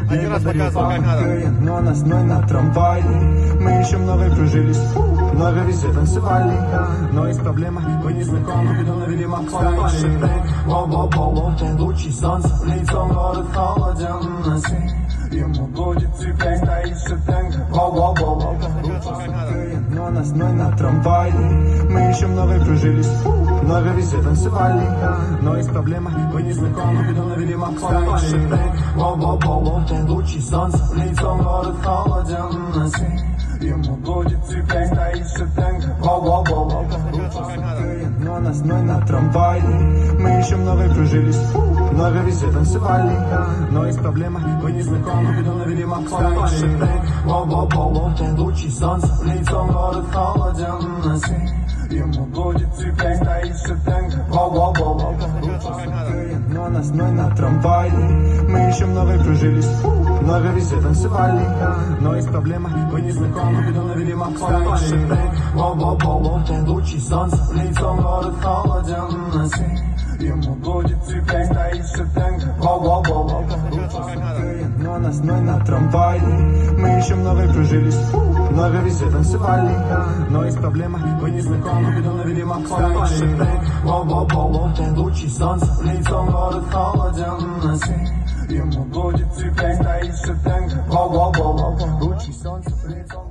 Один раз показывал, как надо. Но нас ной на трамвае. Мы еще много кружились, много везде танцевали. Но есть проблема, мы не знакомы, иду на видимо кстати. Воу-воу-воу, лучи солнца, лицом город холоден. Ему будет теплее, стоит шатенка. Воу-воу-воу, но нас ной на трамвае. Мы еще много кружились, много везде танцевали. Но есть проблема, мы не знакомы, иду на видимо кстати. Воу-воу-воу, лучи солнца, лицом город холоден. Ему будет теплее, стоит шатенка. Воу-воу-воу, но нас ной на трамвае. Мы еще много кружились, много везде танцевали. Но есть проблема, мы не знакомы, иду на видимо кстати. Воу-воу-воу, лучи солнца, лицом город холоден. Ему будет теплее, стоит шатенка. Воу-воу-воу, но нас ной на трамвае. Мы еще много кружились, много везде танцевали. Но есть проблема, мы не знакомы, иду на видимо кстати. Воу-воу-воу, лучи солнца, лицом город холоден. Ему будет теплее, стоит шатенка. Воу-воу-воу, но нас ной на трамвае. Мы еще много кружились, много везде танцевали. Но есть проблема, мы не знакомы, иду на видимо кстати. Воу-воу-воу, лучи солнца, лицом город холоден. Ему будет теплее, стоит шатенка. Воу-воу-воу, лучи солнца, лицом